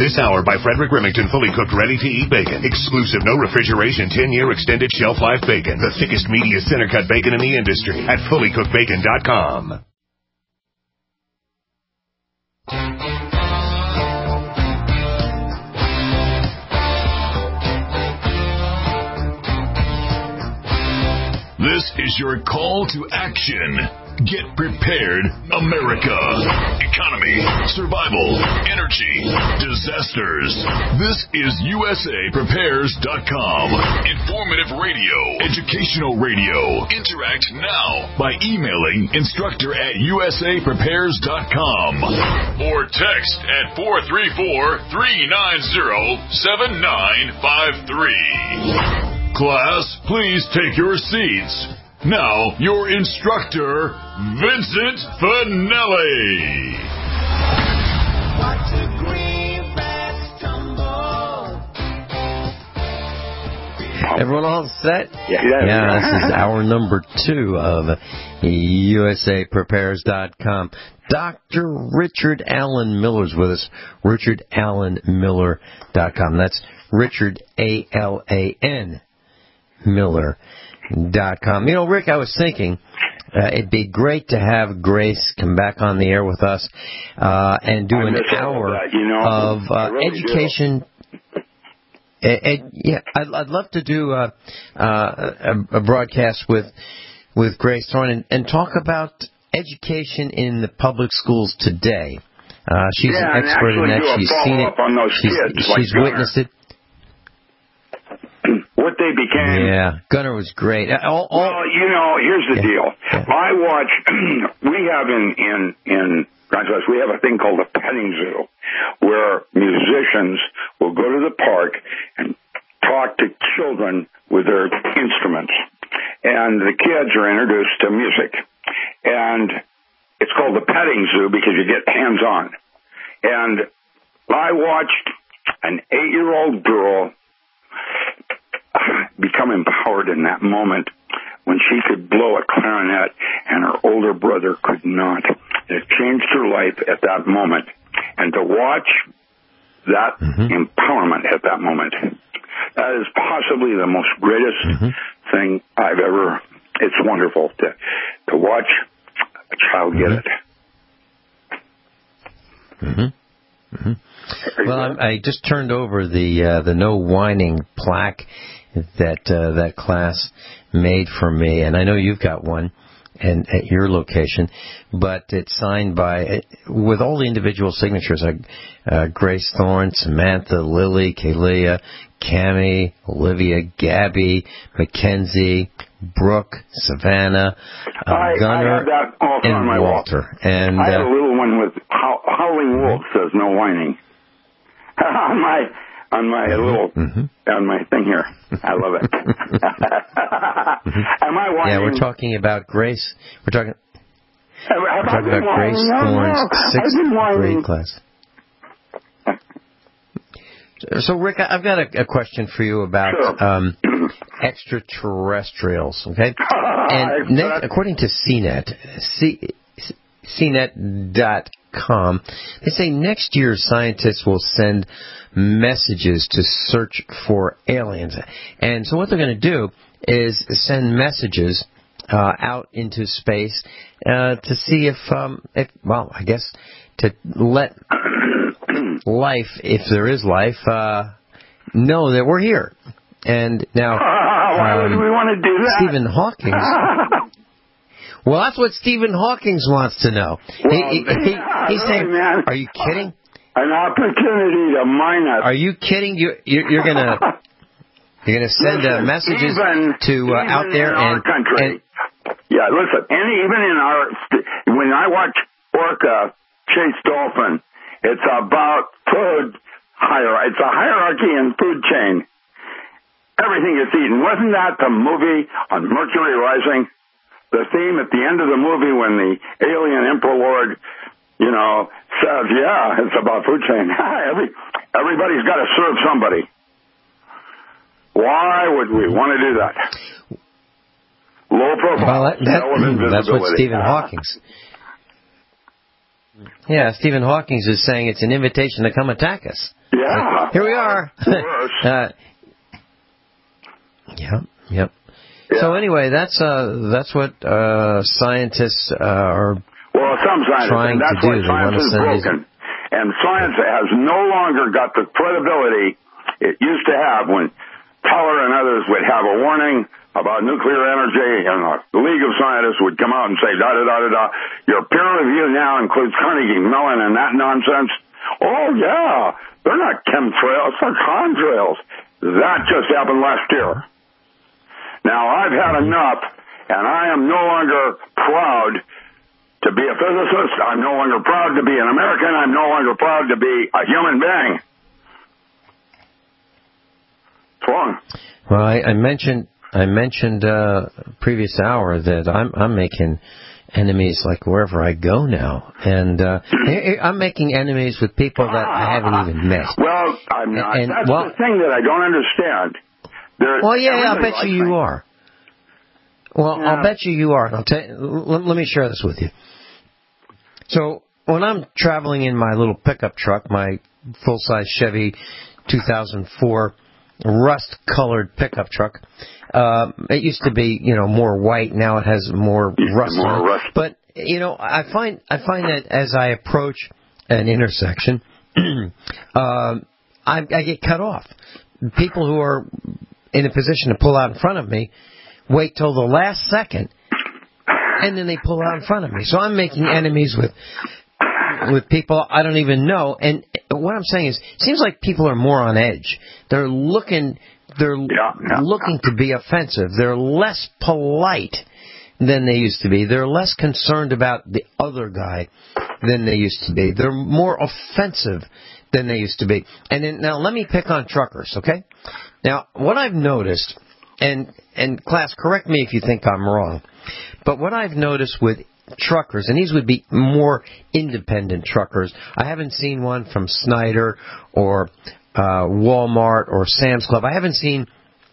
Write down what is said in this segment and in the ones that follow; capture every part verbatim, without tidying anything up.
This hour by Frederick Remington, fully cooked, ready-to-eat bacon. Exclusive, no refrigeration, ten-year extended shelf life bacon. The thickest, meatiest, center-cut bacon in the industry at fully cooked bacon dot com. This is your call to action. Get prepared, America. Economy, survival, energy, disasters. This is U S A Prepares dot com. Informative radio, educational radio. Interact now by emailing instructor at U S A Prepares dot com or text at four three four, three nine zero, seven nine five three. Class, please take your seats. Now, your instructor, Vincent Finelli. Watch the greenbacks tumble. Everyone all set? Yeah. Yeah, this is hour number two of U S A Prepares dot com. Doctor Richard Allen Miller's with us. Richard Allen Miller dot com. That's Richard, A L A N, Miller dot com. You know, Rick, I was thinking uh, it'd be great to have Grace come back on the air with us uh, and do an hour that, you know, of uh, really education. Ed, ed, yeah, I'd, I'd love to do uh, uh, a, a broadcast with with Grace Thorne and, and talk about education in the public schools today. Uh, she's yeah, an expert in that. She's seen it. On those she's kids, she's like witnessed it. What they became. Yeah, Gunner was great. All, all, well, you know, here's the yeah, deal. Yeah. I watch. We have in in in Congress, we have a thing called a petting zoo, where musicians will go to the park and talk to children with their instruments, and the kids are introduced to music, and it's called the petting zoo because you get hands on. And I watched an eight-year-old girl become empowered in that moment when she could blow a clarinet and her older brother could not. It changed her life at that moment. And to watch that mm-hmm. empowerment at that moment, that is possibly the most greatest mm-hmm. thing I've ever, it's wonderful to, to watch a child mm-hmm. get it. Mm-hmm. Mm-hmm. Well, I'm, I just turned over the uh, the no whining plaque that uh, that class made for me, and I know you've got one, and at your location, but it's signed by with all the individual signatures: uh, uh, Grace Thorne, Samantha, Lily, Kalia, Cammie, Olivia, Gabby, Mackenzie, Brooke, Savannah, uh, I, Gunner, I have that also and on my Walter. Wall. And I have uh, a little one with How- Howling Wolf says no whining on my on my mm-hmm. little mm-hmm. on my thing here. I love it. Am I whining? Yeah, we're talking about Grace. We're talking. Have, have we're talking about whining? Grace no, Thorne's no. sixth grade class. So, Rick, I've got a, a question for you about sure. um, extraterrestrials, okay? And next, according to C net, C, CNET dot com, they say next year scientists will send messages to search for aliens. And so what they're going to do is send messages uh, out into space uh, to see if, um, if, well, I guess to let life, if there is life, uh, know that we're here. And now, why um, would we want to do that? Stephen Hawking. Well, that's what Stephen Hawking wants to know. Well, he, he, he, he's really, saying, man, "Are you kidding? An opportunity to mine us." Are you kidding? You, you're, you're gonna you're gonna send listen, uh, messages even, to uh, even out there in our and, country. and yeah, listen, and even in our when I watch orca chase dolphin, it's about food hierarchy. It's a hierarchy in food chain. Everything is eaten. Wasn't that the movie on Mercury Rising? The theme at the end of the movie when the alien emperor lord, you know, says, yeah, it's about food chain. Every, everybody's got to serve somebody. Why would we want to do that? Low profile. Well, that, that, that's what Stephen Hawking's. Yeah, Stephen Hawking is saying it's an invitation to come attack us. Yeah. Here we are. Worse. uh, yep, yep. Yeah. So anyway, that's uh, that's what uh, scientists uh, are well, some scientists, trying and that's to do. why science is broken. These... And science has no longer got the credibility it used to have when Teller and others would have a warning about nuclear energy, and the League of Scientists would come out and say, da-da-da-da-da, your peer review now includes Carnegie Mellon and that nonsense. Oh, yeah, they're not chemtrails, they're contrails. That just happened last year. Now, I've had enough, and I am no longer proud to be a physicist. I'm no longer proud to be an American. I'm no longer proud to be a human being. What's wrong? Well, I, I mentioned... I mentioned uh, previous hour that I'm I'm making enemies like wherever I go now, and uh, I'm making enemies with people that I haven't even met. Well, I'm not. And, That's well, the thing that I don't understand. There, well, yeah, I'll bet like you you me. are. Well, yeah. I'll bet you you are. I'll tell you, let, let me share this with you. So when I'm traveling in my little pickup truck, my full-size Chevy two thousand four rust-colored pickup truck. Uh, it used to be, you know, more white. Now it has more rust more on it. Rust. But you know, I find I find that as I approach an intersection, uh, I, I get cut off. People who are in a position to pull out in front of me wait till the last second, and then they pull out in front of me. So I'm making enemies with with people I don't even know. And what I'm saying is, it seems like people are more on edge. They're looking. They're yeah, yeah. looking to be offensive. They're less polite than they used to be. They're less concerned about the other guy than they used to be. They're more offensive than they used to be. And then, now let me pick on truckers, okay? Now, what I've noticed, and, and class, correct me if you think I'm wrong, but what I've noticed with truckers, and these would be more independent truckers. I haven't seen one from Snyder or uh, Walmart or Sam's Club. I haven't seen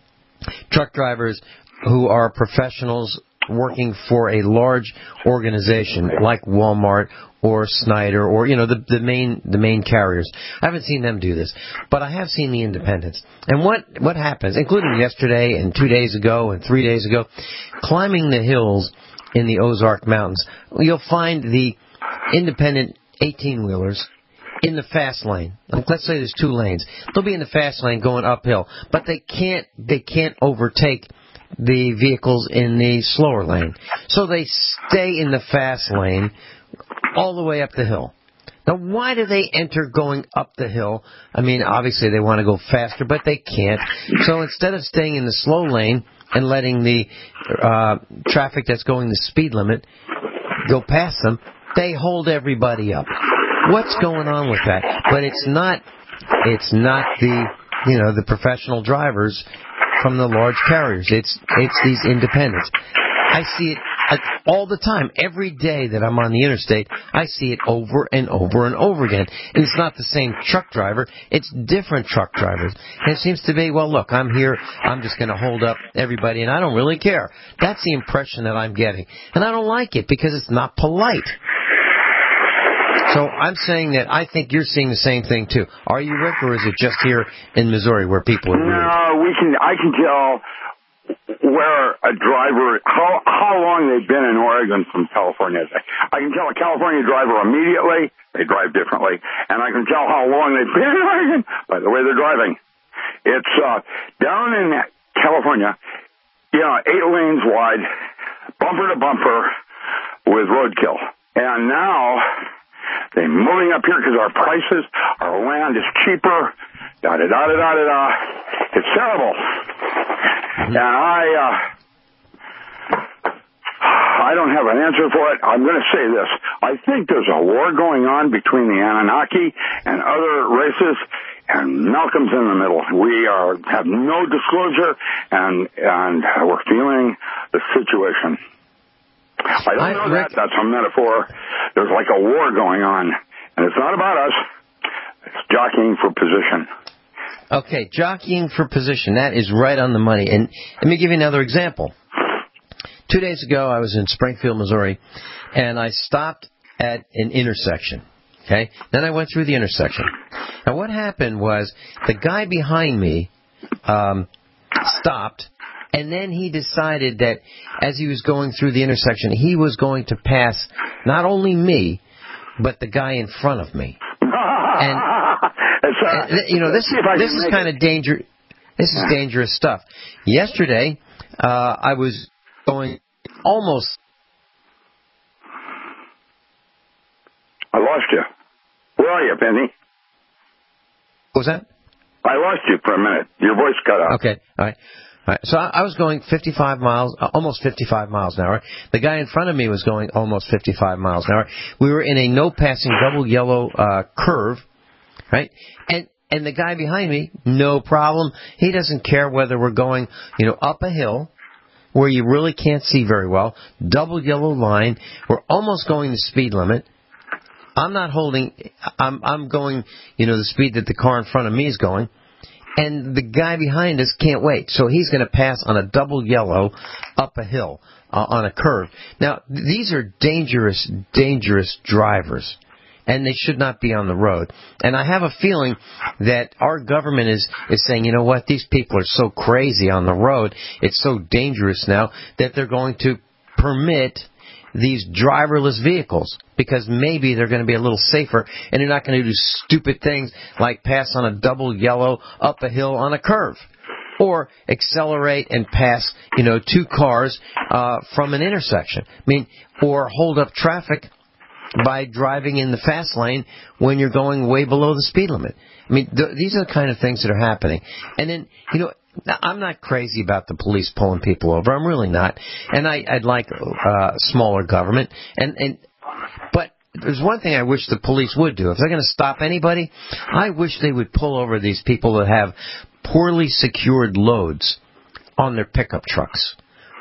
truck drivers who are professionals working for a large organization like Walmart or Snyder or, you know, the, the main the main carriers. I haven't seen them do this, but I have seen the independents. And what, what happens, including yesterday and two days ago and three days ago, climbing the hills in the Ozark Mountains, you'll find the independent eighteen-wheelers in the fast lane. Like, let's say there's two lanes. They'll be in the fast lane going uphill, but they can't they can't overtake the vehicles in the slower lane. So they stay in the fast lane all the way up the hill. Now, why do they enter going up the hill? I mean, obviously they want to go faster, but they can't. So instead of staying in the slow lane and letting the uh, traffic that's going the speed limit go past them, they hold everybody up. What's going on with that? But it's not, it's not the, you know, the professional drivers from the large carriers. It's it's these independents. I see it all the time. Every day that I'm on the interstate, I see it over and over and over again. And it's not the same truck driver. It's different truck drivers. And it seems to be, well, look, I'm here. I'm just going to hold up everybody, and I don't really care. That's the impression that I'm getting. And I don't like it because it's not polite. So I'm saying that I think you're seeing the same thing too. Are you, Rick, or is it just here in Missouri where people are rude? No, we can. I can tell where a driver how how long they've been in Oregon from California. I can tell a California driver immediately. They drive differently, and I can tell how long they've been in Oregon by the way they're driving. It's uh, down in California, you know, eight lanes wide, bumper to bumper, with roadkill, and now they're moving up here because our prices, our land is cheaper, da-da-da-da-da-da-da. It's terrible. Mm-hmm. And I, uh, I don't have an answer for it. I'm going to say this. I think there's a war going on between the Anunnaki and other races, and Malcolm's in the middle. We are have no disclosure, and, and we're feeling the situation. I don't know that. That's a metaphor. There's like a war going on, and it's not about us. It's jockeying for position. Okay, jockeying for position. That is right on the money. And let me give you another example. Two days ago, I was in Springfield, Missouri, and I stopped at an intersection. Okay? Then I went through the intersection. Now, what happened was the guy behind me um, stopped, and then he decided that as he was going through the intersection, he was going to pass not only me, but the guy in front of me. And, and you know, this, this is kind of danger. This is dangerous stuff. Yesterday, uh, I was going almost... I lost you. Where are you, Penny? What was that? I lost you for a minute. Your voice cut out. Okay, all right. All right. So I, I was going fifty-five miles, uh, almost fifty-five miles an hour. The guy in front of me was going almost fifty-five miles an hour. We were in a no-passing double yellow uh, curve, right? And and the guy behind me, no problem. He doesn't care whether we're going, you know, up a hill where you really can't see very well, double yellow line. We're almost going the speed limit. I'm not holding, I'm I'm going, you know, the speed that the car in front of me is going, and the guy behind us can't wait. So he's going to pass on a double yellow up a hill uh, on a curve. Now, these are dangerous, dangerous drivers, and they should not be on the road. And I have a feeling that our government is, is saying, you know what, these people are so crazy on the road, it's so dangerous now, that they're going to permit these driverless vehicles, because maybe they're going to be a little safer, and they're not going to do stupid things like pass on a double yellow up a hill on a curve, or accelerate and pass, you know, two cars uh, from an intersection. I mean, or hold up traffic by driving in the fast lane when you're going way below the speed limit. I mean, th- these are the kind of things that are happening. And then, you know, I'm not crazy about the police pulling people over. I'm really not. And I, I'd like uh, smaller government. And, and but there's one thing I wish the police would do. If they're going to stop anybody, I wish they would pull over these people that have poorly secured loads on their pickup trucks,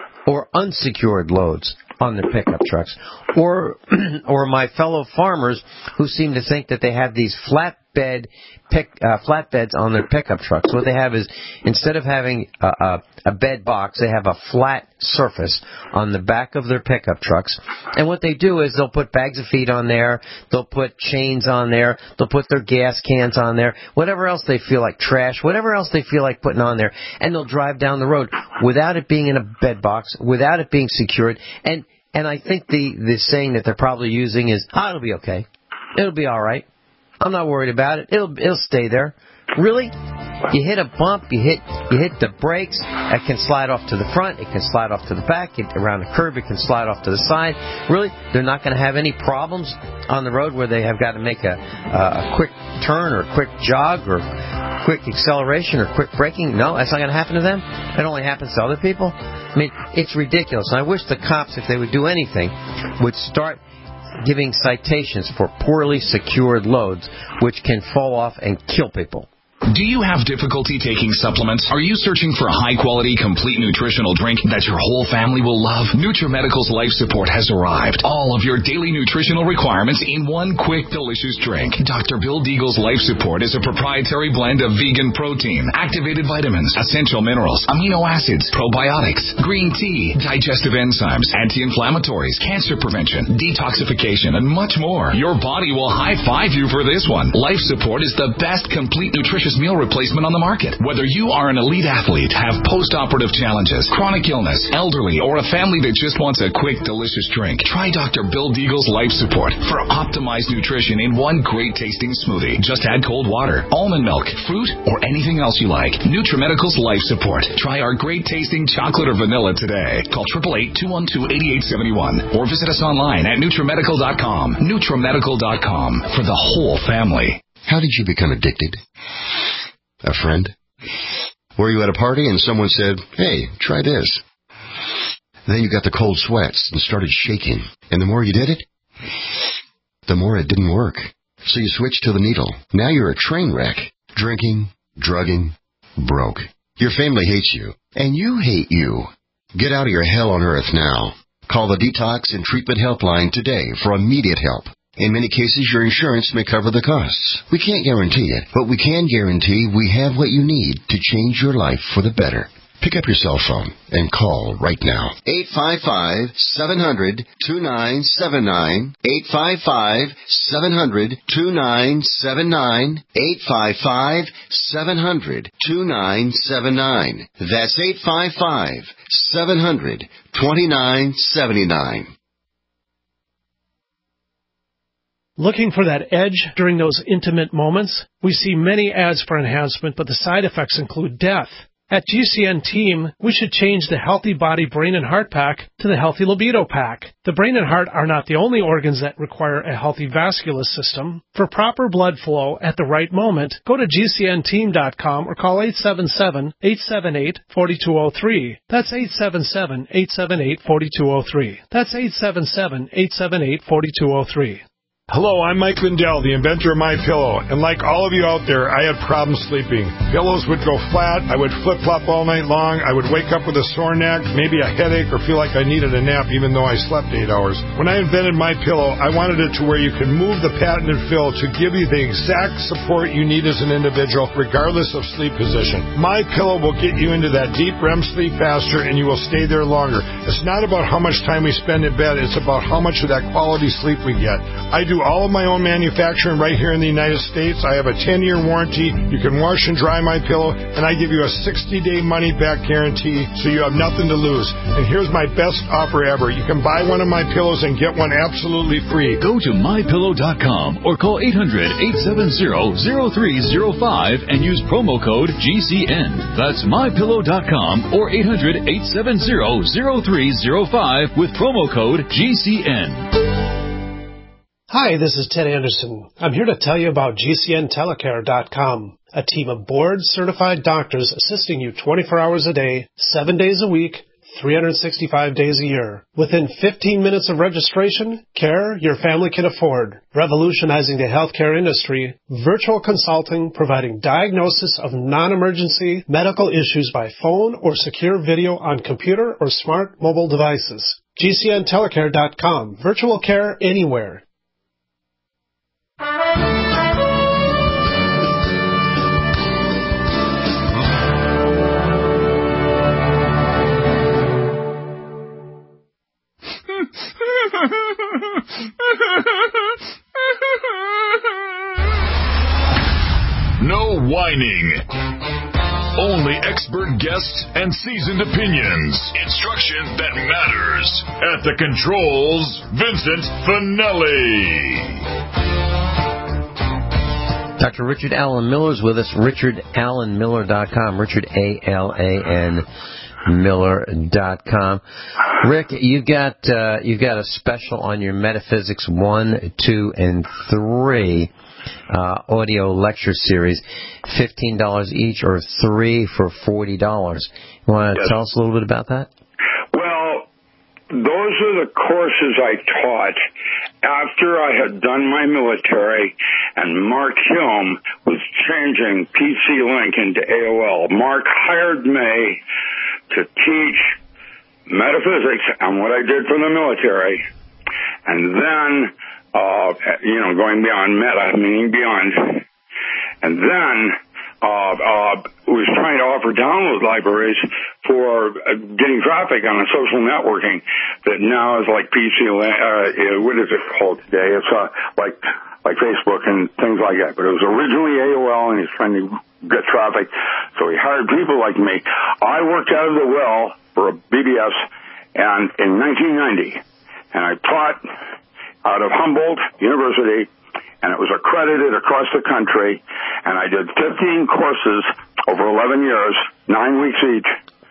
or unsecured loads on their pickup trucks, or or my fellow farmers who seem to think that they have these flatbed pick uh, flatbeds on their pickup trucks. What they have is, instead of having a, a, a bed box, they have a flat surface on the back of their pickup trucks. And what they do is they'll put bags of feed on there, they'll put chains on there, they'll put their gas cans on there, whatever else they feel like, trash, whatever else they feel like putting on there, and they'll drive down the road without it being in a bed box, without it being secured. And and I think the, the saying that they're probably using is, oh, it'll be okay. It'll be all right. I'm not worried about it. It'll it'll stay there. Really? You hit a bump, you hit you hit the brakes, it can slide off to the front, it can slide off to the back, it, around the curve, it can slide off to the side. Really? They're not going to have any problems on the road where they have got to make a, a quick turn or a quick jog or quick acceleration or quick braking? No, that's not going to happen to them? It only happens to other people? I mean, it's ridiculous. And I wish the cops, if they would do anything, would start giving citations for poorly secured loads, which can fall off and kill people. Do you have difficulty taking supplements? Are you searching for a high-quality, complete nutritional drink that your whole family will love? NutriMedical's Life Support has arrived. All of your daily nutritional requirements in one quick, delicious drink. Doctor Bill Deagle's Life Support is a proprietary blend of vegan protein, activated vitamins, essential minerals, amino acids, probiotics, green tea, digestive enzymes, anti-inflammatories, cancer prevention, detoxification, and much more. Your body will high-five you for this one. Life Support is the best complete nutrition meal replacement on the market. Whether you are an elite athlete, have post-operative challenges, chronic illness, elderly, or a family that just wants a quick, delicious drink, try Doctor Bill Deagle's Life Support for optimized nutrition in one great-tasting smoothie. Just add cold water, almond milk, fruit, or anything else you like. NutriMedical's Life Support. Try our great-tasting chocolate or vanilla today. Call eight eight eight, two one two, eight eight seven one or visit us online at NutriMedical dot com. NutriMedical dot com for the whole family. How did you become addicted? A friend? Were you at a party and someone said, hey, try this? Then you got the cold sweats and started shaking. And the more you did it, the more it didn't work. So you switched to the needle. Now you're a train wreck. Drinking, drugging, broke. Your family hates you. And you hate you. Get out of your hell on earth now. Call the Detox and Treatment Helpline today for immediate help. In many cases, your insurance may cover the costs. We can't guarantee it, but we can guarantee we have what you need to change your life for the better. Pick up your cell phone and call right now. eight five five, seven hundred, two nine seven nine. eight five five, seven hundred, two nine seven nine. eight five five, seven hundred, two nine seven nine. That's eight five five, seven hundred, two nine seven nine. Looking for that edge during those intimate moments? We see many ads for enhancement, but the side effects include death. At G C N Team, we should change the Healthy Body, Brain, and Heart Pack to the Healthy Libido Pack. The brain and heart are not the only organs that require a healthy vascular system. For proper blood flow at the right moment, go to G C N team dot com or call eight seven seven, eight seven eight, four two zero three. That's eight seven seven, eight seven eight, four two zero three. That's eight seven seven, eight seven eight, four two zero three. Hello, I'm Mike Lindell, the inventor of MyPillow, and like all of you out there, I had problems sleeping. Pillows would go flat, I would flip-flop all night long, I would wake up with a sore neck, maybe a headache, or feel like I needed a nap even though I slept eight hours. When I invented MyPillow, I wanted it to where you could move the patented fill to give you the exact support you need as an individual, regardless of sleep position. MyPillow will get you into that deep R E M sleep faster, and you will stay there longer. It's not about how much time we spend in bed, it's about how much of that quality sleep we get. I do all of my own manufacturing right here in the United States. I have a ten-year warranty. You can wash and dry my pillow, and I give you a sixty-day money-back guarantee, so you have nothing to lose. And here's my best offer ever. You can buy one of my pillows and get one absolutely free. Go to my pillow dot com or call eight hundred, eight seven zero, zero three zero five and use promo code G C N. That's my pillow dot com or eight hundred, eight seven zero, zero three zero five with promo code G C N. Hi, this is Ted Anderson. I'm here to tell you about G C N telecare dot com, a team of board-certified doctors assisting you twenty-four hours a day, seven days a week, three hundred sixty-five days a year. Within fifteen minutes of registration, care your family can afford. Revolutionizing the healthcare industry, virtual consulting providing diagnosis of non-emergency medical issues by phone or secure video on computer or smart mobile devices. G C N telecare dot com. Virtual care anywhere. No whining. Only expert guests and seasoned opinions. Instruction that matters. At the controls, Vincent Finelli. Doctor Richard Allen Miller is with us. Richard Allen Miller dot com. Richard A L A N Miller dot com. Rick, you've got uh, you've got a special on your Metaphysics one, two, and three uh, audio lecture series. Fifteen dollars each, or three for forty dollars. You want to yes. tell us a little bit about that? Well, those are the courses I taught after I had done my military, and Mark Hume was changing P C Link into A O L. Mark hired me to teach metaphysics and what I did for the military, and then, uh, you know, going beyond meta, meaning beyond, and then uh, uh, was trying to offer download libraries for uh, getting traffic on a social networking that now is like P C, uh, what is it called today? It's uh, like like Facebook and things like that. But it was originally A O L, and he's trying to get traffic, so he hired people like me. I worked out of the well for a B B S and in nineteen ninety, and I taught out of Humboldt University, and it was accredited across the country, and I did fifteen courses over eleven years, nine weeks each,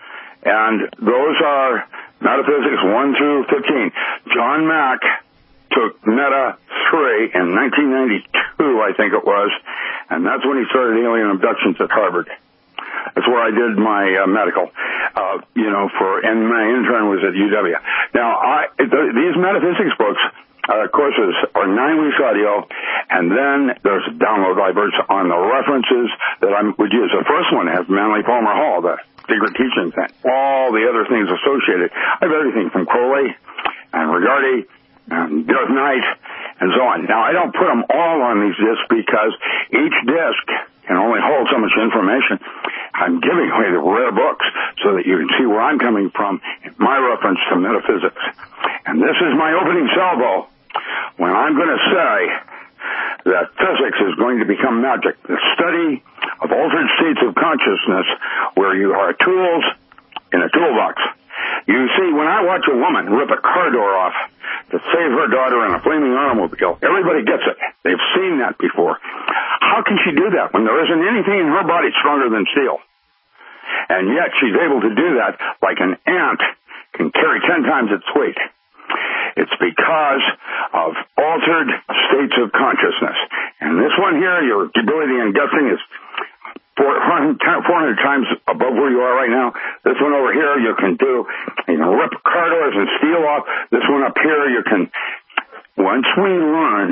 and those are Metaphysics one through fifteen. John Mack took Meta three in nineteen ninety-two, I think it was, and that's when he started alien abductions at Harvard. That's where I did my uh, medical, uh, you know, for, and my intern was at U W. Now, I, th- these metaphysics books, uh, courses are nine weeks audio, and then there's download libraries on the references that I would use. The first one has Manly Palmer Hall, the secret teachings, and all the other things associated. I have everything from Crowley and Rigardi and Darth Knight and so on. Now, I don't put them all on these discs because each disc can only hold so much information. I'm giving away the rare books, so that you can see where I'm coming from in my reference to metaphysics. And this is my opening salvo when I'm going to say that physics is going to become magic, the study of altered states of consciousness where you are tools in a toolbox. You see, when I watch a woman rip a car door off to save her daughter in a flaming automobile, everybody gets it. They've seen that before. How can she do that when there isn't anything in her body stronger than steel? And yet she's able to do that like an ant can carry ten times its weight. It's because of altered states of consciousness. And this one here, your ability in guessing is four hundred times above where you are right now. This one over here you can do, you can rip car doors and steel off. This one up here you can, once we learn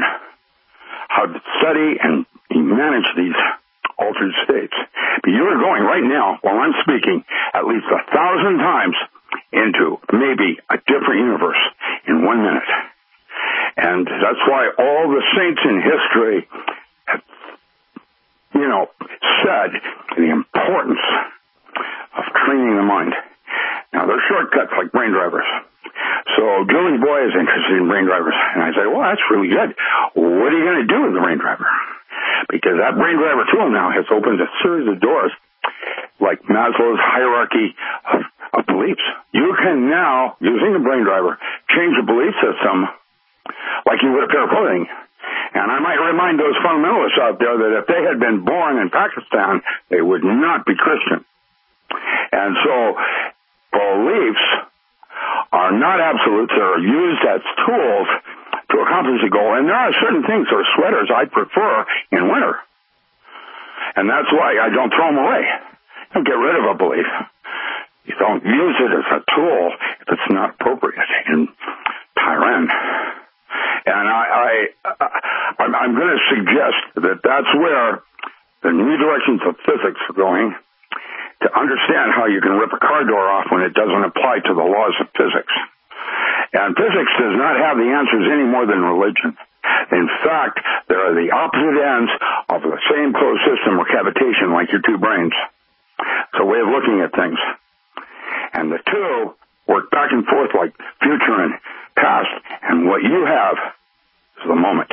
how to study and manage these altered states. But you're going right now, while I'm speaking, at least a thousand times into maybe a different universe in one minute. And that's why all the saints in history have, you know, said the importance of training the mind. Now, there's shortcuts like brain drivers. So Julie Boy is interested in brain drivers. And I say, well, that's really good. What are you going to do with the brain driver? Because that brain driver tool now has opened a series of doors like Maslow's hierarchy of, of beliefs. You can now, using the brain driver, change a belief system like you would a pair of clothing. And I might remind those fundamentalists out there that if they had been born in Pakistan, they would not be Christian. And so beliefs are not absolutes. They're used as tools to accomplish a goal. And there are certain things, or sweaters, I prefer in winter. And that's why I don't throw them away. Don't get rid of a belief. You don't use it as a tool if it's not appropriate in Tehran. And I, I, I, I'm going to suggest that that's where the new directions of physics are going, to understand how you can rip a car door off when it doesn't apply to the laws of physics. And physics does not have the answers any more than religion. In fact, they are the opposite ends of the same closed system or cavitation, like your two brains. It's a way of looking at things. And the two work back and forth like future and past, and what you have is the moment.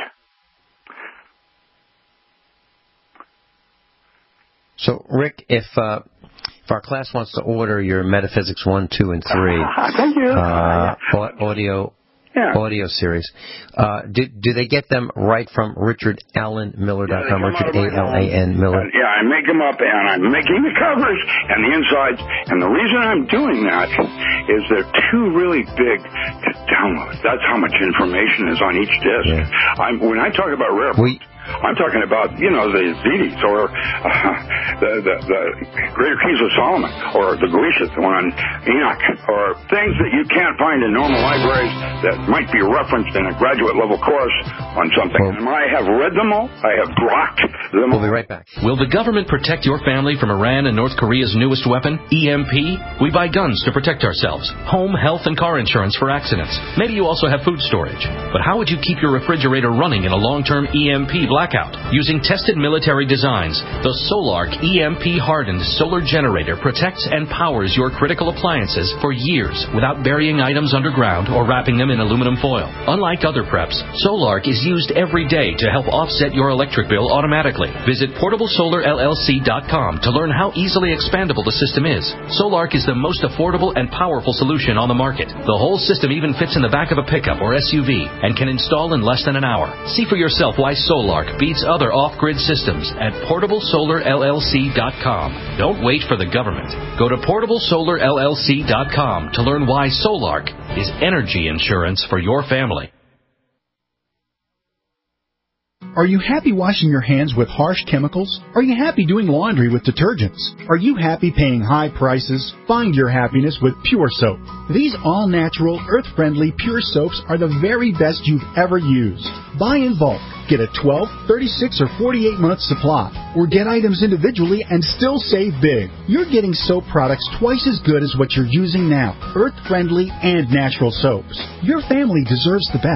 So, Rick, if uh, if our class wants to order your Metaphysics one, two, and three Thank you. Uh, audio yeah. audio series, uh, do, do they get them right from Richard Allen Miller dot com? Yeah, Richard A L A N Miller. Uh, yeah, I make them up, and I'm making the covers and the insides. And the reason I'm doing that is they're too really big to download. That's how much information is on each disc. Yeah. I'm, when I talk about rare... We, I'm talking about, you know, the Zetes or uh, the, the the Greater Keys of Solomon or the Goetias, the one on Enoch, or things that you can't find in normal libraries that might be referenced in a graduate level course on something. Well, and I have read them all. I have grokked them all. We'll be right back. Will the government protect your family from Iran and North Korea's newest weapon, E M P? We buy guns to protect ourselves, home, health, and car insurance for accidents. Maybe you also have food storage. But how would you keep your refrigerator running in a long-term E M P blackout? Using tested military designs, the Solark E M P-hardened solar generator protects and powers your critical appliances for years without burying items underground or wrapping them in aluminum foil. Unlike other preps, Solark is used every day to help offset your electric bill automatically. Visit portable solar L L C dot com to learn how easily expandable the system is. Solark is the most affordable and powerful solution on the market. The whole system even fits in the back of a pickup or S U V and can install in less than an hour. See for yourself why Solark beats other off-grid systems at portable solar L L C dot com. Don't wait for the government. Go to portable solar L L C dot com to learn why Solark is energy insurance for your family. Are you happy washing your hands with harsh chemicals? Are you happy doing laundry with detergents? Are you happy paying high prices? Find your happiness with Pure Soap. These all-natural, earth-friendly Pure Soaps are the very best you've ever used. Buy in bulk. Get a twelve, thirty-six, or forty-eight month supply. Or get items individually and still save big. You're getting soap products twice as good as what you're using now. Earth-friendly and natural soaps. Your family deserves the best.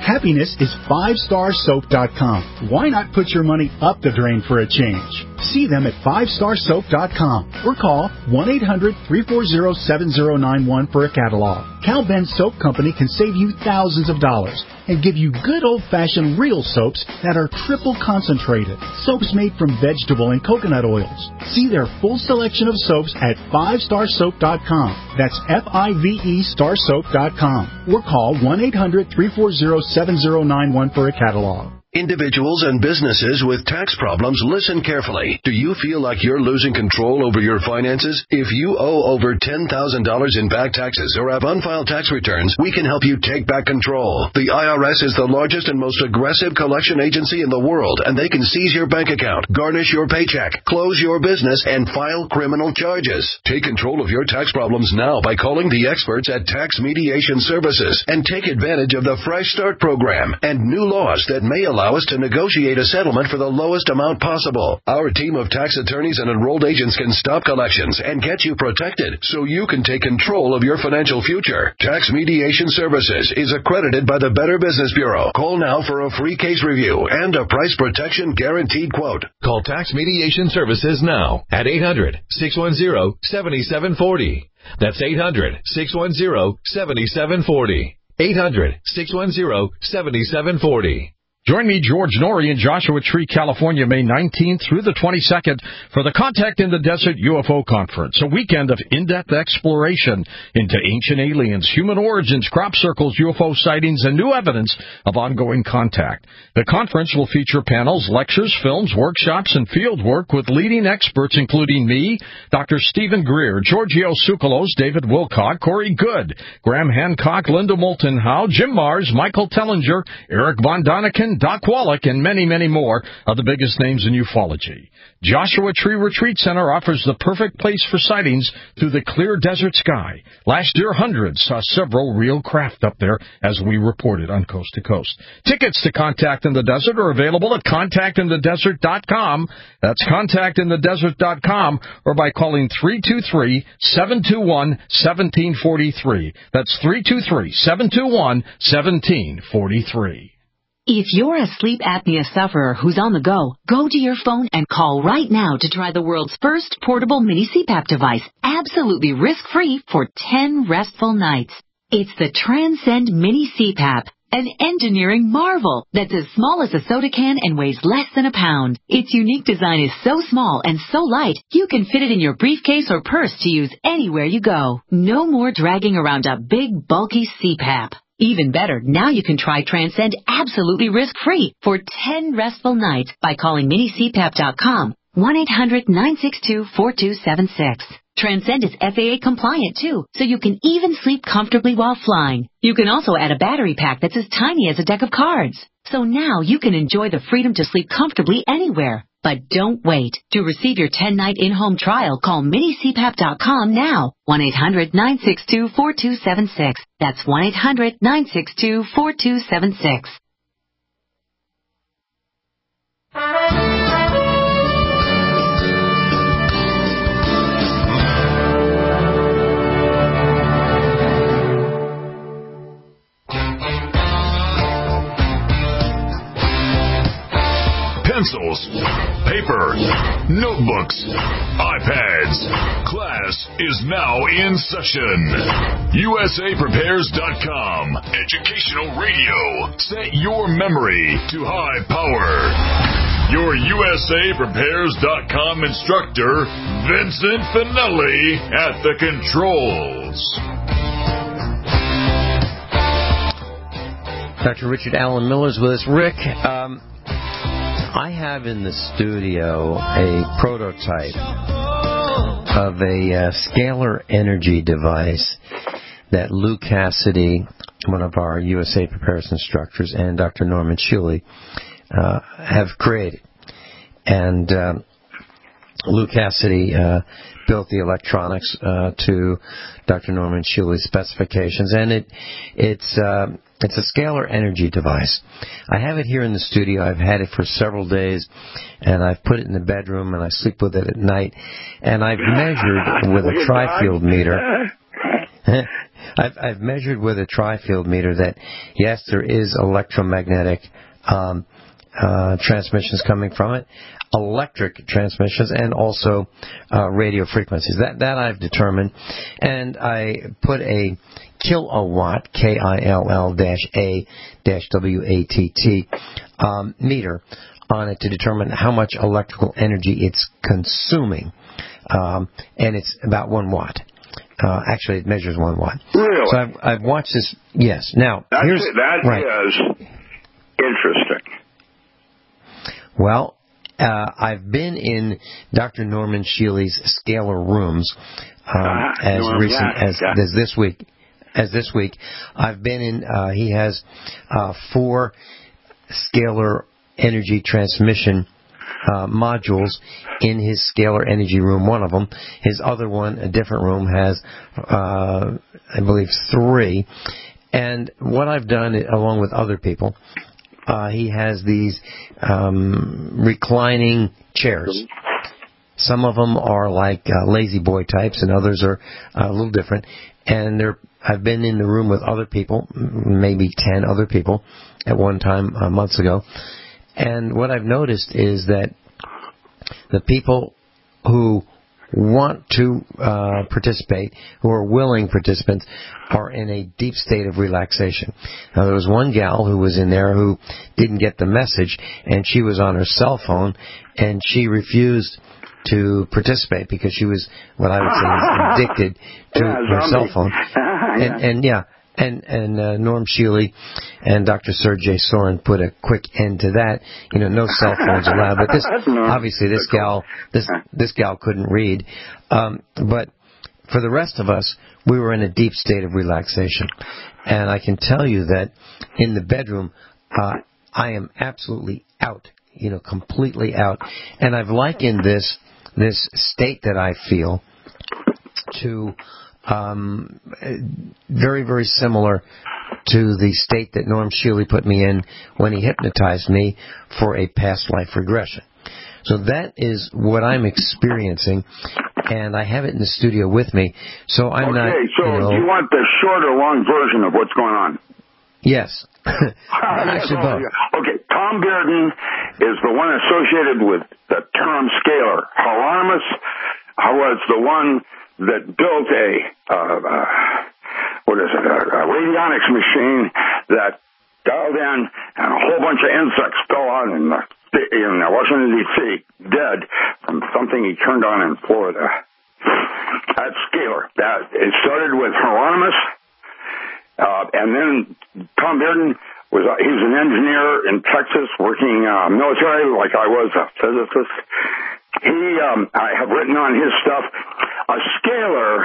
Happiness is five star soap dot com. Why not put your money up the drain for a change? See them at five star soap dot com or call one eight hundred, three four zero, seven zero nine one for a catalog. Cal Ben Soap Company can save you thousands of dollars and give you good old-fashioned real soaps that are triple concentrated. Soaps made from vegetable and coconut oils. See their full selection of soaps at five star soap dot com. That's F I V E star soap dot com. Or call one eight hundred, three four zero, seven zero nine one for a catalog. Individuals and businesses with tax problems, listen carefully. Do you feel like you're losing control over your finances? If you owe over ten thousand dollars in back taxes or have unfiled tax returns, we can help you take back control. The I R S is the largest and most aggressive collection agency in the world, and they can seize your bank account, garnish your paycheck, close your business, and file criminal charges. Take control of your tax problems now by calling the experts at Tax Mediation Services and take advantage of the Fresh Start program and new laws that may allow us to negotiate a settlement for the lowest amount possible. Our team of tax attorneys and enrolled agents can stop collections and get you protected so you can take control of your financial future. Tax Mediation Services is accredited by the Better Business Bureau. Call now for a free case review and a price protection guaranteed quote. Call Tax Mediation Services now at eight hundred, six one zero, seven seven four zero. That's eight hundred, six one zero, seven seven four zero. eight hundred, six one zero, seven seven four zero. Join me, George Norrie, in Joshua Tree, California, May nineteenth through the twenty-second for the Contact in the Desert U F O Conference, a weekend of in-depth exploration into ancient aliens, human origins, crop circles, U F O sightings, and new evidence of ongoing contact. The conference will feature panels, lectures, films, workshops, and field work with leading experts including me, Doctor Stephen Greer, Giorgio Tsoukalos, David Wilcock, Corey Good, Graham Hancock, Linda Moulton Howe, Jim Mars, Michael Tellinger, Eric Von Daniken, Doc Wallach, and many, many more of the biggest names in ufology. Joshua Tree Retreat Center offers the perfect place for sightings through the clear desert sky. Last year, hundreds saw several real craft up there, as we reported on Coast to Coast. Tickets to Contact in the Desert are available at contact in the desert dot com. That's contact in the desert dot com, or by calling three two three, seven two one, one seven four three. That's three two three, seven two one, one seven four three. If you're a sleep apnea sufferer who's on the go, go to your phone and call right now to try the world's first portable mini C PAP device, absolutely risk-free for ten restful nights. It's the Transcend Mini C PAP, an engineering marvel that's as small as a soda can and weighs less than a pound. Its unique design is so small and so light, you can fit it in your briefcase or purse to use anywhere you go. No more dragging around a big, bulky C PAP. Even better, now you can try Transcend absolutely risk-free for ten restful nights by calling mini c pap dot com, one eight hundred, nine six two, four two seven six. Transcend is F A A compliant too, so you can even sleep comfortably while flying. You can also add a battery pack that's as tiny as a deck of cards. So now you can enjoy the freedom to sleep comfortably anywhere. But don't wait. To receive your ten-night in-home trial, call mini c pap dot com now. one eight hundred, nine six two, four two seven six. That's one eight hundred, nine six two, four two seven six. Pencils, paper, notebooks, iPads. Class is now in session. U S A Prepares dot com. Educational radio. Set your memory to high power. Your U S A Prepares dot com instructor, Vincent Finelli, at the controls. Doctor Richard Allen Miller's with us. Rick, um, I have in the studio a prototype of a uh, scalar energy device that Lou Cassidy, one of our U S A Prepares instructors, and Doctor Norman Shuley uh, have created. And uh, Lou Cassidy uh, built the electronics uh, to Doctor Norman Shuley's specifications, and it it's uh, it's a scalar energy device. I have it here in the studio. I've had it for several days, and I've put it in the bedroom, and I sleep with it at night. And I've measured with a tri-field meter. I've, I've measured with a tri-field meter that, yes, there is electromagnetic um, uh, transmissions coming from it, electric transmissions, and also uh, radio frequencies. That that I've determined, and I put a kilowatt, K I L L A W A T T, um, meter on it to determine how much electrical energy it's consuming, um, and it's about one watt. Uh, actually, it measures one watt. Really? So I've, I've watched this. Yes. Now, That's here's it. That right. is interesting. Well, uh, I've been in Doctor Norman Shealy's scalar rooms um, uh, as Norm, recent yeah, as, yeah. as this week. As this week, I've been in. Uh, he has uh, four scalar energy transmission uh, modules in his scalar energy room. One of them, his other one, a different room, has, uh, I believe, three. And what I've done, along with other people, uh, he has these um, reclining chairs. Some of them are like uh, lazy boy types, and others are uh, a little different. And they're, I've been in the room with other people, maybe ten other people, at one time uh, months ago. And what I've noticed is that the people who want to uh, participate, who are willing participants, are in a deep state of relaxation. Now, there was one gal who was in there who didn't get the message, and she was on her cell phone, and she refused to participate because she was what I would say addicted to yeah, her zombie. cell phone. And, and yeah, and and uh, Norm Shealy and Doctor Sergey Sorin put a quick end to that. You know, no cell phones allowed. But this obviously this gal this this gal couldn't read. Um, but for the rest of us, we were in a deep state of relaxation, and I can tell you that in the bedroom, uh, I am absolutely out. You know, completely out. And I've likened this this state that I feel to um, very, very similar to the state that Norm Shealy put me in when he hypnotized me for a past life regression. So that is what I'm experiencing, and I have it in the studio with me. So I'm okay, not. Okay, so you know, do you want the short or long version of what's going on? Yes. Actually, both. Okay, Tom Bearden is the one associated with the term scalar. Hieronymus was the one that built a, uh, uh, what is it, a, a radionics machine that dialed in, and a whole bunch of insects fell out in, the, in Washington, D C, dead from something he turned on in Florida. That's scalar. That, it started with Hieronymus. Uh, and then Tom Bearden was, uh, he was an engineer in Texas working, uh, military like I was, a physicist. He, um, I have written on his stuff, a scalar,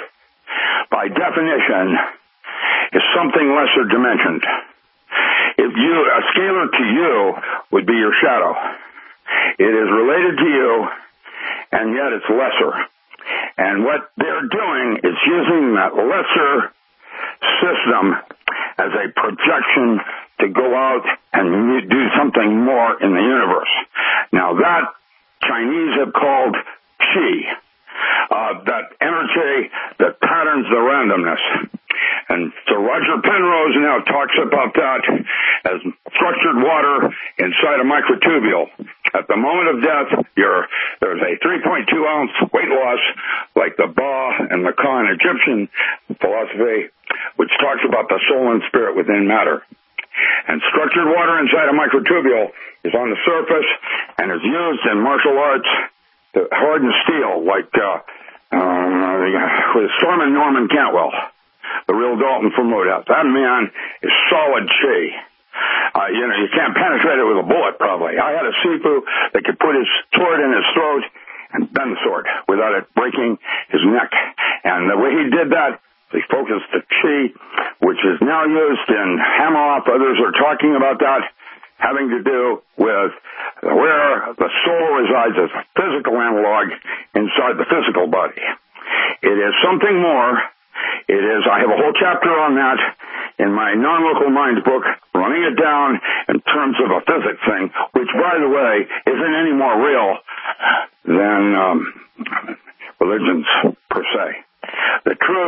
by definition, is something lesser dimensioned. If you, a scalar to you would be your shadow. It is related to you, and yet it's lesser. And what they're doing is using that lesser system as a projection to go out and do something more in the universe. Now that Chinese have called qi, uh, that energy that patterns the randomness. And so Roger Penrose now talks about that as structured water inside a microtubule. At the moment of death, you're, there's a three point two ounce weight loss, like the Ba and Lacan Egyptian philosophy, which talks about the soul and spirit within matter. And structured water inside a microtubule is on the surface and is used in martial arts to harden steel, like uh, um, with Stormin Norman Cantwell, the real Dalton from Roadhouse. That man is solid chi. Uh, you know, you can't penetrate it with a bullet, probably. I had a Sifu that could put his sword in his throat and bend the sword without it breaking his neck. And the way he did that, he focused the chi, which is now used in Hammeroff. Others are talking about that, having to do with where the soul resides as a physical analog inside the physical body. It is something more. It is, I have a whole chapter on that in my non-local mind book, running it down in terms of a physics thing, which, by the way, isn't any more real than um, religions per se. The truth is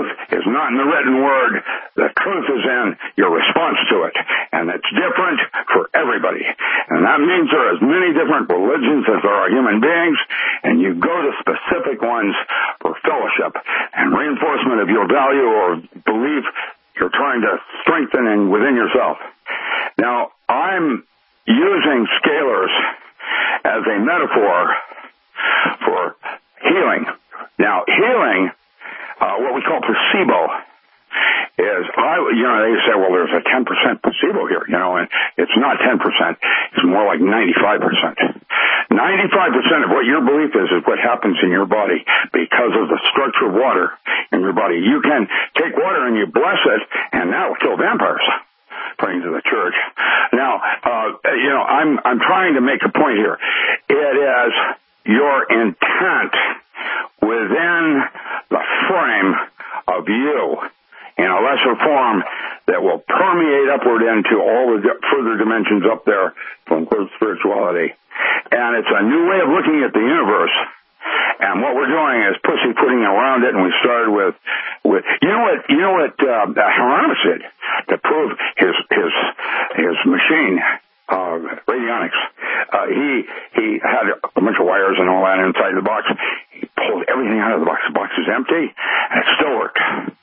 not in the written word. The truth is in your response to it. And it's different for everybody. And that means there are as many different religions as there are human beings, and you go to specific ones for fellowship and reinforcement of your value or belief you're trying to strengthen in within yourself. Now, I'm using scalars as a metaphor for healing. Now, healing, uh, what we call placebo, is, I, you know, they say, well, there's a ten percent placebo here, you know, and it's not ten percent. It's more like ninety-five percent. ninety-five percent of what your belief is is what happens in your body because of the structure of water in your body. You can take water and you bless it, and that will kill vampires, praying to the church. Now, uh, you know, I'm, I'm trying to make a point here. It is your intent within the frame of you in a lesser form that will permeate upward into all the further dimensions up there from spirituality. And it's a new way of looking at the universe. And what we're doing is pussyfooting around it, and we started with, with you know what, you know what uh, Hieronymus did to prove his his his machine, uh, radionics. Uh, he he had a bunch of wires and all that inside the box. He pulled everything out of the box. The box is empty, and it still worked.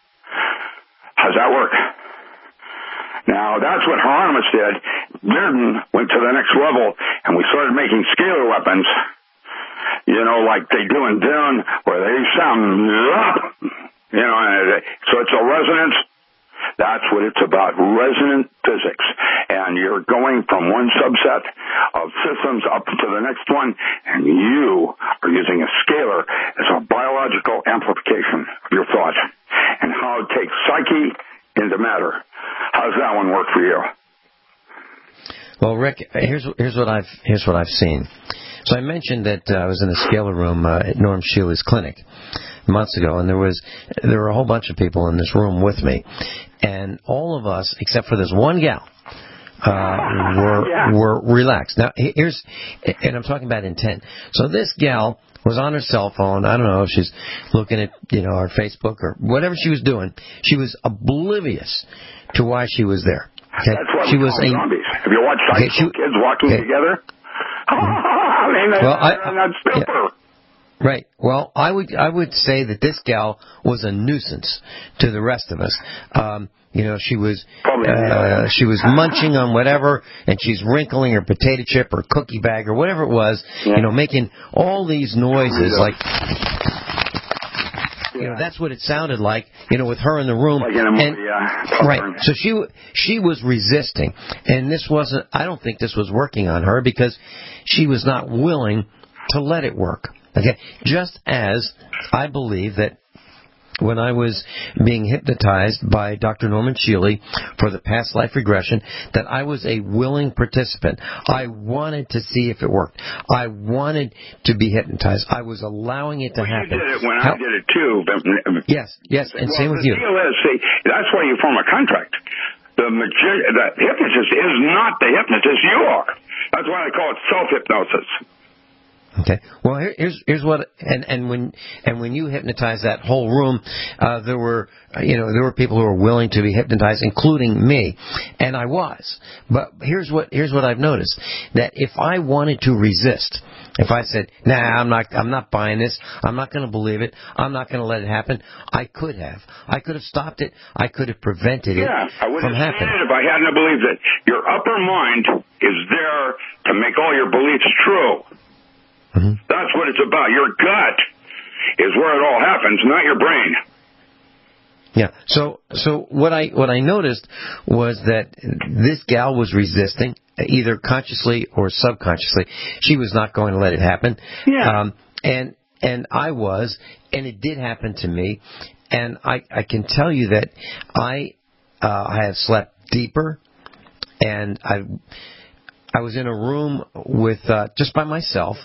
How's that work? Now, that's what Hieronymus did. Mirden went to the next level, and we started making scalar weapons, you know, like they do in Dune, where they sound, you know, so it's a resonance. That's what it's about, resonant physics. And you're going from one subset of systems up to the next one, and you are using a scalar as a biological amplification of your thought and how it takes psyche into matter. How's that one work for you? Well, Rick, here's here's what I've here's what I've seen. So I mentioned that uh, I was in the scalar room uh, at Norm Shealy's clinic months ago, and there was there were a whole bunch of people in this room with me, and all of us, except for this one gal, uh, were yeah. were relaxed. Now here's, and I'm talking about intent. So this gal was on her cell phone. I don't know if she's looking at, you know, our Facebook or whatever she was doing. She was oblivious to why she was there. Okay? That's why she we was call a, zombies. Have you watched high okay, school she, kids walking okay. together? I mean, well, I, that's super. Yeah. Right. Well, I would I would say that this gal was a nuisance to the rest of us. Um, you know, she was uh, she was munching on whatever, and she's wrinkling her potato chip or cookie bag or whatever it was. Yeah. You know, making all these noises like. You know, that's what it sounded like, you know, with her in the room. Like in a movie, and, yeah. Right. So she she was resisting. And this wasn't, I don't think this was working on her because she was not willing to let it work. Okay? Just as I believe that when I was being hypnotized by Doctor Norman Shealy for the past life regression, that I was a willing participant. I wanted to see if it worked. I wanted to be hypnotized. I was allowing it to well, happen. You did it when How, I did it too. But, yes, yes, and well, same with the you. deal is, see, that's why you form a contract. The, magi- the hypnotist is not the hypnotist, you are. That's why I call it self-hypnosis. Okay. Well, here, here's here's what and and when and when you hypnotized that whole room, uh, there were you know there were people who were willing to be hypnotized, including me, and I was. But here's what here's what I've noticed, that if I wanted to resist, if I said, "Nah, I'm not I'm not buying this. I'm not going to believe it. I'm not going to let it happen," I could have. I could have stopped it. I could have prevented it yeah, I would from have happening. seen it if I hadn't believed it. Your upper mind is there to make all your beliefs true. Mm-hmm. That's what it's about. Your gut is where it all happens, not your brain. Yeah. So, so what I what I noticed was that this gal was resisting, either consciously or subconsciously. She was not going to let it happen. Yeah. Um, and and I was, and it did happen to me. And I I can tell you that I uh, I have slept deeper, and I I was in a room with uh, just by myself.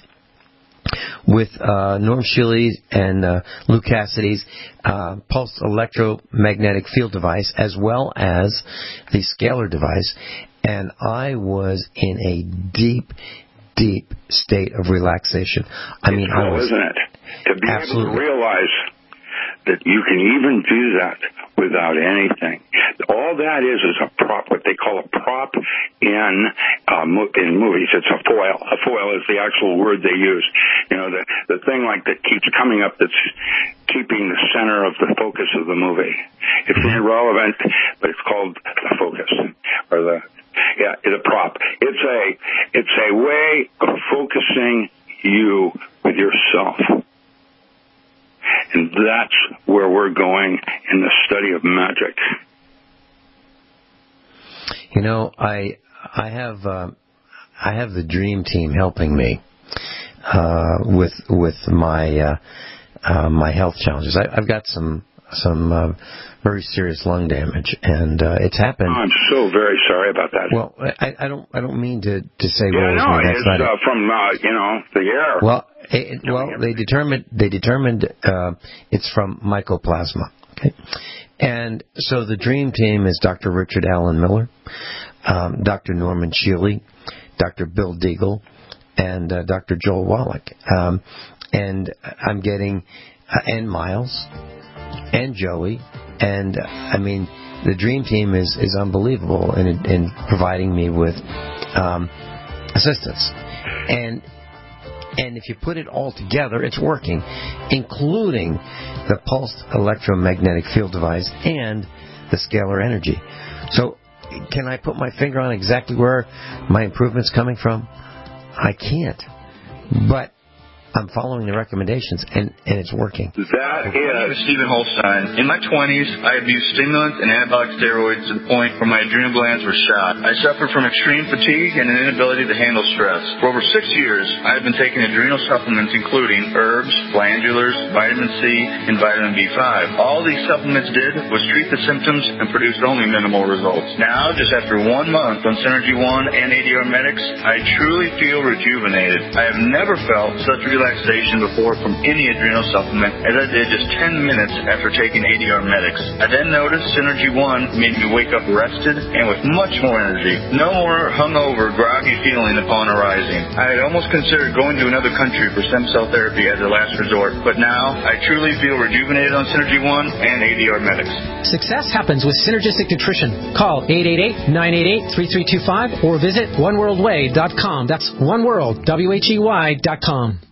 With uh, Norm Shealy and uh, Lou Cassidy's uh, pulsed electromagnetic field device, as well as the scalar device, and I was in a deep, deep state of relaxation. I mean, it's cool, I was isn't it? To be absolutely. able to realize that you can even do that without anything. All that is is a prop, what they call a prop in uh, in movies. It's a foil. A foil is the actual word they use. You know, the the thing like that keeps coming up that's keeping the center of the focus of the movie. It's irrelevant, but it's called the focus or the yeah the prop. It's a it's a way of focusing you with yourself. And that's where we're going in the study of magic. You know, I I have uh, I have the Dream Team helping me uh, with with my uh, uh, my health challenges. I, I've got some some uh, very serious lung damage, and uh, it's happened. Oh, I'm so very sorry about that. Well, I, I don't I don't mean to to say yeah, woe is no, me. That's it's not uh, it. from uh, you know the air. Well, it, well, they determined they determined uh, it's from mycoplasma. Okay, and so the Dream Team is Doctor Richard Allen Miller, um, Doctor Norman Shealy, Doctor Bill Deagle, and uh, Doctor Joel Wallach. Um, and I'm getting uh, and Miles and Joey, and uh, I mean the Dream Team is, is unbelievable in in providing me with um, assistance. And And if you put it all together, it's working, including the pulsed electromagnetic field device and the scalar energy. So can I put my finger on exactly where my improvement's coming from? I can't. But I'm following the recommendations, and, and it's working. That My name is Stephen Holstein. In my twenties, I abused stimulants and anabolic steroids to the point where my adrenal glands were shot. I suffered from extreme fatigue and an inability to handle stress. For over six years, I have been taking adrenal supplements including herbs, glandulars, vitamin C, and vitamin B five. All these supplements did was treat the symptoms and produced only minimal results. Now, just after one month on Synergy One and A D R Medics, I truly feel rejuvenated. I have never felt such relaxation before from any adrenal supplement as I did just ten minutes after taking A D R Medics. I then noticed Synergy One made me wake up rested and with much more energy. No more hungover, groggy feeling upon arising. I had almost considered going to another country for stem cell therapy as a last resort, but now I truly feel rejuvenated on Synergy One and A D R Medics. Success happens with Synergistic Nutrition. Call eight eight eight, nine eight eight, three three two five or visit one world way dot com. That's oneworld, W H E Y dot com.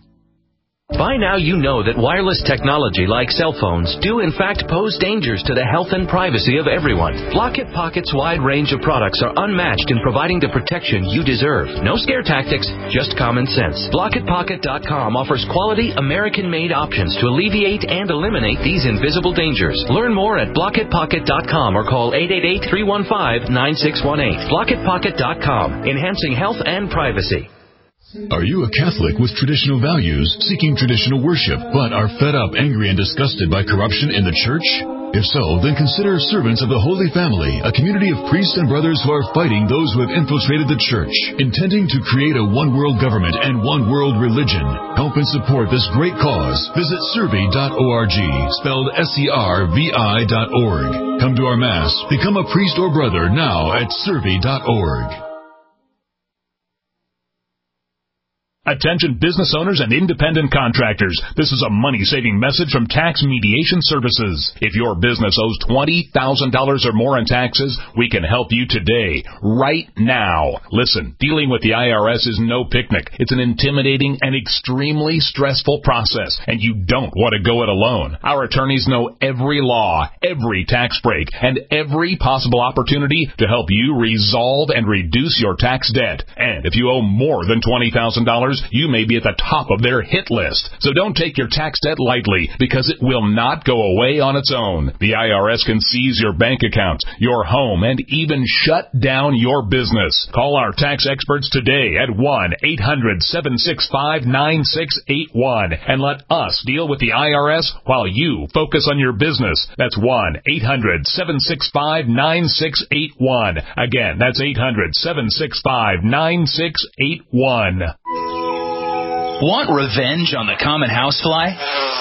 By now you know that wireless technology like cell phones do in fact pose dangers to the health and privacy of everyone. Blockit Pocket's wide range of products are unmatched in providing the protection you deserve. No scare tactics, just common sense. Blockit Pocket dot com offers quality American-made options to alleviate and eliminate these invisible dangers. Learn more at Blockit Pocket dot com or call eight eight eight, three one five, nine six one eight. Blockit Pocket dot com, enhancing health and privacy. Are you a Catholic with traditional values, seeking traditional worship, but are fed up, angry, and disgusted by corruption in the church? If so, then consider Servants of the Holy Family, a community of priests and brothers who are fighting those who have infiltrated the church, intending to create a one-world government and one-world religion. Help and support this great cause. Visit servi dot org, spelled S E R V I dot org. Come to our Mass. Become a priest or brother now at servi dot org. Attention business owners and independent contractors. This is a money-saving message from Tax Mediation Services. If your business owes twenty thousand dollars or more in taxes, we can help you today, right now. Listen, dealing with the I R S is no picnic. It's an intimidating and extremely stressful process, and you don't want to go it alone. Our attorneys know every law, every tax break, and every possible opportunity to help you resolve and reduce your tax debt. And if you owe more than twenty thousand dollars, you may be at the top of their hit list. So don't take your tax debt lightly, because it will not go away on its own. The I R S can seize your bank accounts, your home, and even shut down your business. Call our tax experts today at one eight hundred, seven six five, nine six eight one and let us deal with the I R S while you focus on your business. That's one eight hundred, seven six five, nine six eight one. Again, that's eight hundred, seven six five, nine six eight one. Want revenge on the common housefly?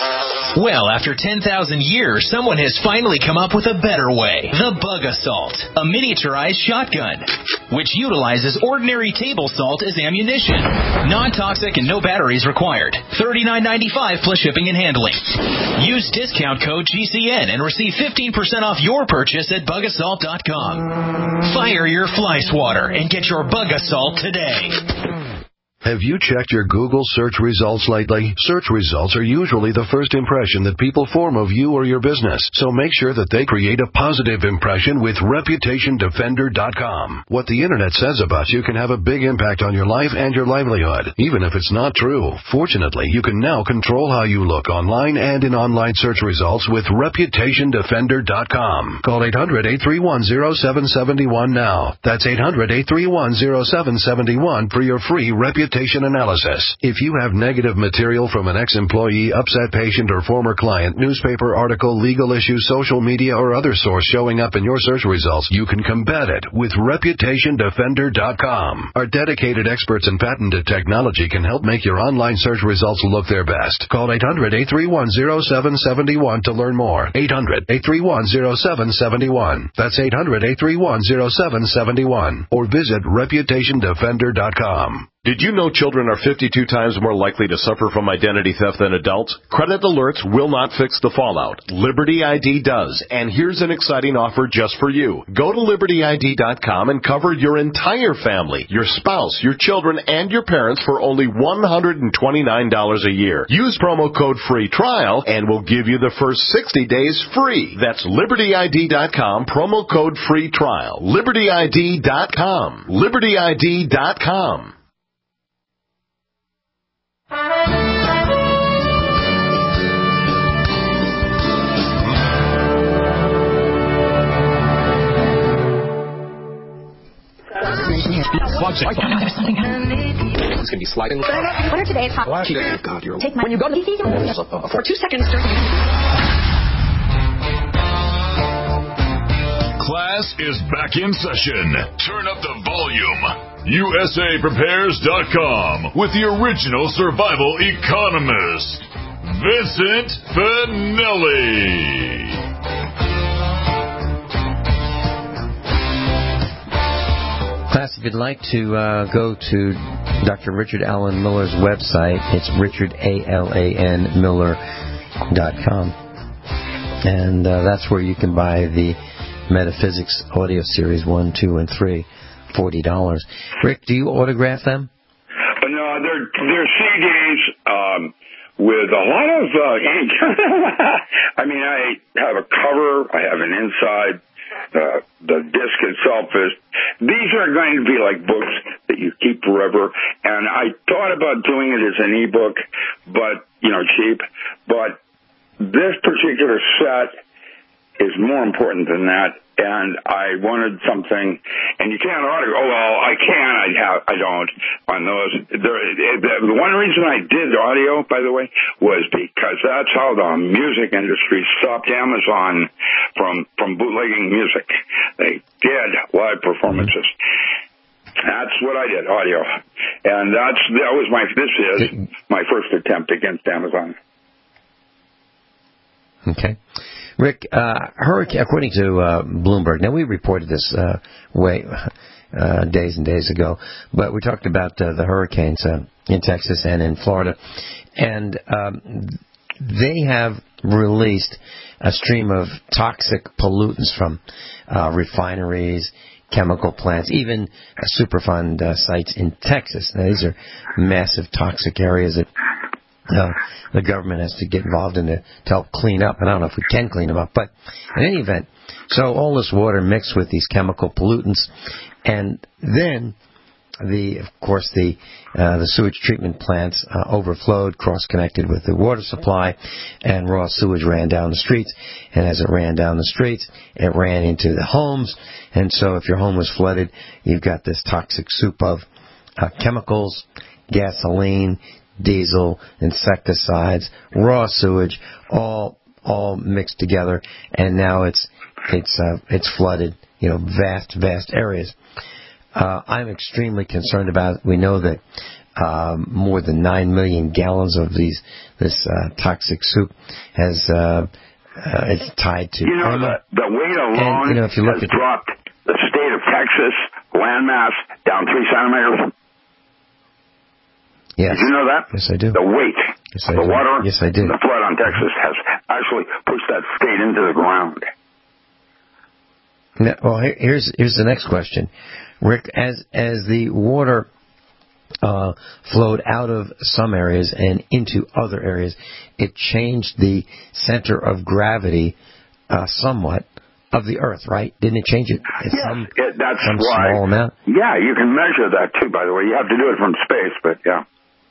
Well, after ten thousand years, someone has finally come up with a better way. The Bug Assault, a miniaturized shotgun, which utilizes ordinary table salt as ammunition. Non-toxic and no batteries required. thirty-nine ninety-five plus shipping and handling. Use discount code G C N and receive fifteen percent off your purchase at bug assault dot com. Fire your fly swatter and get your Bug Assault today. Have you checked your Google search results lately? Search results are usually the first impression that people form of you or your business, so make sure that they create a positive impression with reputation defender dot com. What the Internet says about you can have a big impact on your life and your livelihood, even if it's not true. Fortunately, you can now control how you look online and in online search results with reputation defender dot com. Call eight hundred, eight three one, zero seven seven one now. That's eight hundred, eight three one, zero seven seven one for your free reputation analysis. If you have negative material from an ex-employee, upset patient, or former client, newspaper article, legal issue, social media, or other source showing up in your search results, you can combat it with reputation defender dot com. Our dedicated experts in patented technology can help make your online search results look their best. Call eight hundred, eight three one, zero seven seven one to learn more. eight hundred, eight three one, zero seven seven one. That's eight hundred, eight three one, zero seven seven one. Or visit reputation defender dot com. Did you know children are fifty-two times more likely to suffer from identity theft than adults? Credit alerts will not fix the fallout. Liberty I D does, and here's an exciting offer just for you. Go to liberty I D dot com and cover your entire family, your spouse, your children, and your parents for only one hundred twenty-nine dollars a year. Use promo code FREE TRIAL, and we'll give you the first sixty days free. That's liberty I D dot com, promo code FREE TRIAL. liberty I D dot com. liberty I D dot com. It's going to be sliding. What are today's hot? God, you're Take my when you go to the for two seconds. Class is back in session. Turn up the volume. U S A Prepares dot com with the original survival economist, Vincent Finelli. Class, if you'd like to uh, go to Doctor Richard Alan Miller's website, it's richard alan miller dot com. And uh, that's where you can buy the Metaphysics audio series one, two, and three, forty dollars. Rick, do you autograph them? Uh, no, they're, they're C Ds um, with a lot of uh, ink. I mean, I have a cover, I have an inside. Uh, the disc itself is, these are going to be like books that you keep forever. And I thought about doing it as an ebook, but, you know, cheap. But this particular set is more important than that. And I wanted something, and you can't audio. Oh well, I can. I have. I don't on those. There, the, the one reason I did audio, by the way, was because that's how the music industry stopped Amazon from from bootlegging music. They did live performances. That's what I did, audio, and that's that was my. This is my first attempt against Amazon. Okay. Rick, uh, hurricane, according to uh, Bloomberg, now we reported this uh, way uh, days and days ago, but we talked about uh, the hurricanes uh, in Texas and in Florida, and um, they have released a stream of toxic pollutants from uh, refineries, chemical plants, even uh, Superfund uh, sites in Texas. Now, these are massive toxic areas that Uh, the government has to get involved in to, to help clean up. And I don't know if we can clean them up, but in any event, so all this water mixed with these chemical pollutants, and then the, of course, the uh, the sewage treatment plants uh, overflowed, cross-connected with the water supply, and raw sewage ran down the streets. And as it ran down the streets, it ran into the homes. And so, if your home was flooded, you've got this toxic soup of uh, chemicals, gasoline, diesel, insecticides, raw sewage, all all mixed together, and now it's it's uh, it's flooded, you know, vast vast areas. Uh, I'm extremely concerned about it. We know that um, more than nine million gallons of these this uh, toxic soup has uh, uh, it's tied to you know Irma. the, the weight alone and, you know, if you look has at dropped the state of Texas landmass down three centimeters. Yes. Did you know that? Yes, I do. The weight yes, of I the do. water, yes, I did. the flood on Texas has actually pushed that state into the ground. Now, well, here's here's the next question, Rick. As as the water uh, flowed out of some areas and into other areas, it changed the center of gravity uh, somewhat of the Earth, right? Didn't it change it? Yes, some, it, that's some why. small amount. Yeah, you can measure that too. By the way, you have to do it from space, but yeah.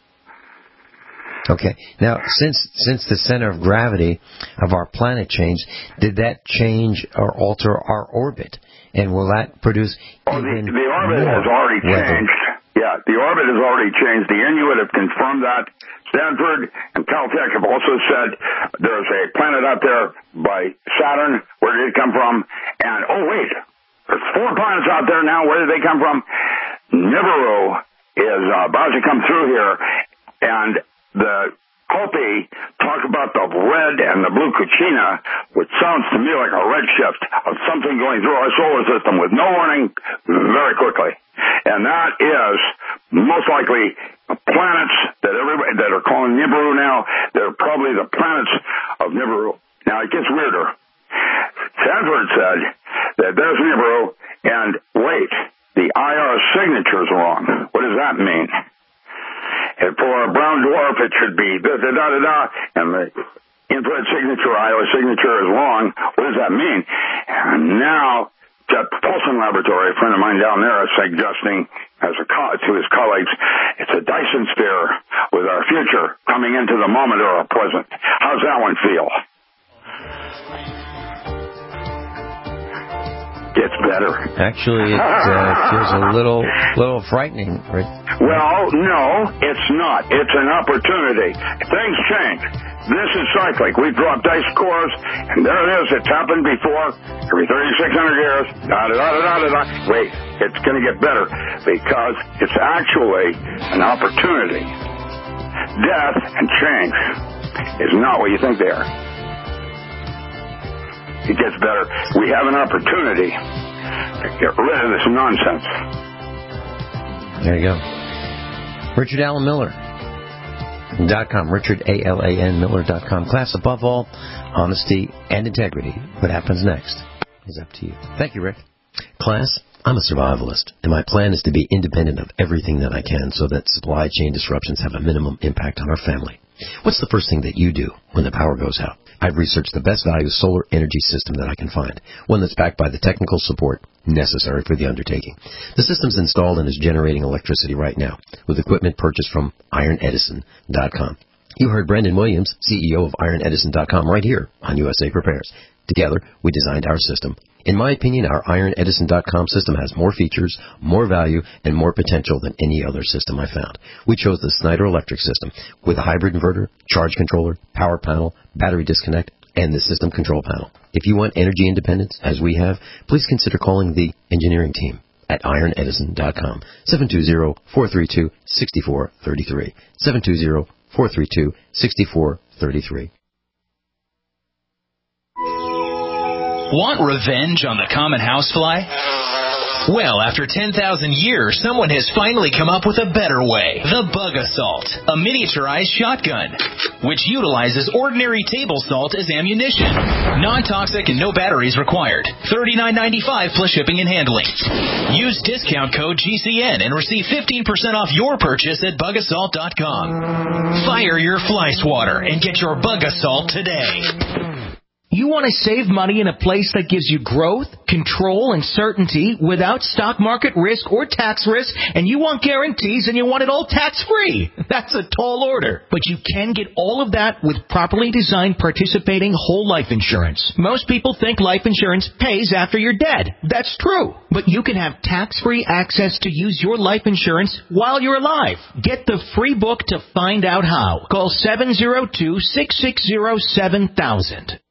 Okay. Now, since since the center of gravity of our planet changed, did that change or alter our orbit? And will that produce oh, even the, the orbit more has already weather? changed. Yeah, the orbit has already changed. The Inuit have confirmed that. Stanford and Caltech have also said there's a planet out there by Saturn. Where did it come from? And, oh, wait, there's four planets out there now. Where did they come from? Nibiru is uh, about to come through here, and the Hopi talk about the red and the blue Cucina, which sounds to me like a redshift of something going through our solar system with no warning very quickly. And that is most likely planets that everybody that are calling Nibiru now. They're probably the planets of Nibiru. Now it gets weirder. Stanford said that there's Nibiru, and wait, the I R signature is wrong. What does that mean? And for a brown dwarf, it should be da da da da da, and the infrared signature, I R signature, is wrong. What does that mean? And now, Jet Propulsion Laboratory, a friend of mine down there, is suggesting as a co- to his colleagues, it's a Dyson sphere with our future coming into the moment or our present. How's that one feel? Gets better. Actually, it uh, feels a little little frightening. Right? Well, no, it's not. It's an opportunity. Things change. This is cyclic. We drop dice cores, and there it is. It's happened before. Every thirty-six hundred years. Da da da da da da. Wait, it's going to get better because it's actually an opportunity. Death and change is not what you think they are. It gets better. We have an opportunity to get rid of this nonsense. There you go. Richard Allen Miller dot com. Richard A L A N Miller dot com. Class, above all, honesty and integrity. What happens next is up to you. Thank you, Rick. Class, I'm a survivalist, and my plan is to be independent of everything that I can so that supply chain disruptions have a minimum impact on our family. What's the first thing that you do when the power goes out? I've researched the best value solar energy system that I can find, one that's backed by the technical support necessary for the undertaking. The system's installed and is generating electricity right now with equipment purchased from Iron Edison dot com. You heard Brendan Williams, C E O of Iron Edison dot com, right here on U S A Prepares. Together, we designed our system. In my opinion, our Iron Edison dot com system has more features, more value, and more potential than any other system I found. We chose the Snyder Electric system with a hybrid inverter, charge controller, power panel, battery disconnect, and the system control panel. If you want energy independence, as we have, please consider calling the engineering team at Iron Edison dot com, seven two zero, four three two, six four three three, seven two zero, four three two, six four three three. Want revenge on the common housefly? Well, after ten thousand years, someone has finally come up with a better way. The Bug Assault, a miniaturized shotgun, which utilizes ordinary table salt as ammunition. Non-toxic and no batteries required. thirty-nine ninety-five plus shipping and handling. Use discount code G C N and receive fifteen percent off your purchase at bug assault dot com. Fire your fly swatter and get your Bug Assault today. You want to save money in a place that gives you growth, control, and certainty without stock market risk or tax risk, and you want guarantees and you want it all tax-free. That's a tall order. But you can get all of that with properly designed participating whole life insurance. Most people think life insurance pays after you're dead. That's true. But you can have tax-free access to use your life insurance while you're alive. Get the free book to find out how. Call seven zero two, six six zero, seven thousand.